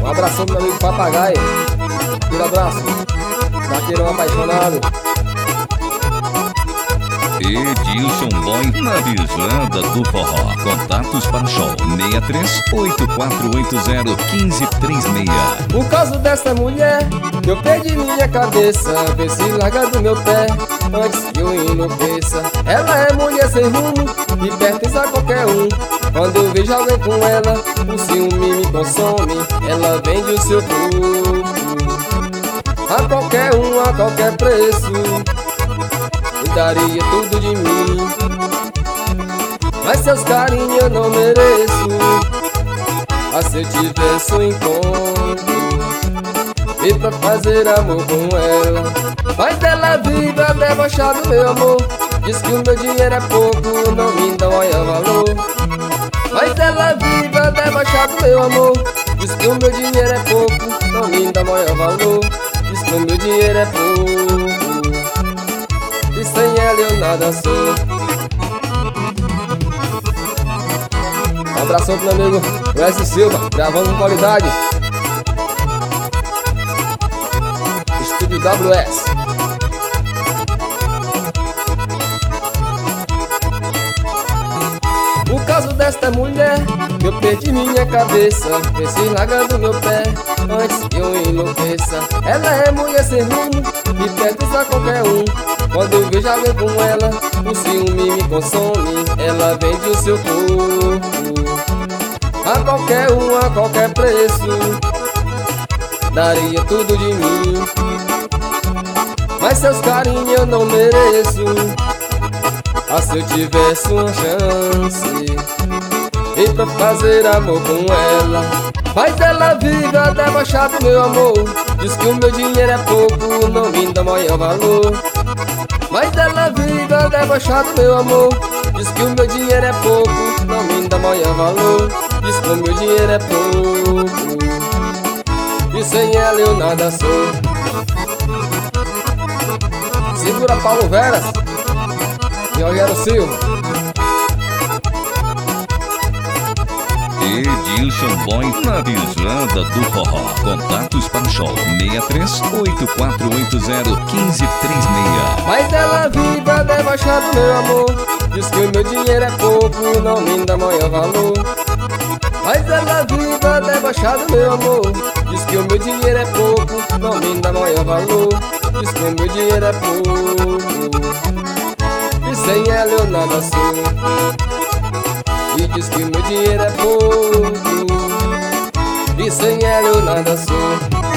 Um abração pro meu amigo Papagaio. Um abraço. Vaqueirão apaixonado. Edilson Boy na Visanda do Forró. Contatos para show 6384801536. Por causa dessa mulher, eu perdi minha cabeça. Vê se larga do meu pé antes que eu enlouqueça. Ela é mulher sem rumo e pertence a qualquer um. Quando eu vejo alguém com ela, o ciúme me consome. Ela vende o seu corpo a qualquer um, a qualquer preço. Eu daria tudo de mim, mas seus carinhos eu não mereço. Mas se eu tivesse um encontro e pra fazer amor com ela, mas ela vive a debochar do meu amor. Diz que o meu dinheiro é pouco, não me dá maior valor. Mas ela vive a debochar do meu amor. Diz que o meu dinheiro é pouco, não me dá maior valor. Diz que o meu dinheiro é pouco e sem ela eu nada sou. Um abração pro meu amigo Wesley Silva, gravando com qualidade. Estúdio WS. Por causa desta mulher, eu perdi minha cabeça. Esse larga do meu pé antes que eu enlouqueça. Ela é mulher sem rumo e pertence a qualquer um. Quando eu vejo alguém com ela, o ciúme me consome. Ela vende o seu corpo a qualquer um, a qualquer preço. Daria tudo de mim, mas seus carinhos eu não mereço. Ah, se eu tivesse uma chance e pra fazer amor com ela, mas ela vive a debochar do meu amor. Diz que o meu dinheiro é pouco, não me dá maior valor. Mas ela vive a debochar do meu amor. Diz que o meu dinheiro é pouco, não me dá maior valor. Diz que o meu dinheiro é pouco e sem ela eu nada sou. Segura Paulo Veras e Rogério Silva. Edilson Boy na Visanda do Forró. Contatos para show 6384801536. Mas ela vive a debochar do meu amor. Diz que o meu dinheiro é pouco, não me dá maior valor. Mas ela vive a debochar do meu amor. Diz que o meu dinheiro é pouco, não me dá maior valor. Diz que o meu dinheiro é pouco e sem ela eu nada sou. E diz que o meu dinheiro é pouco e sem ela eu nada sou.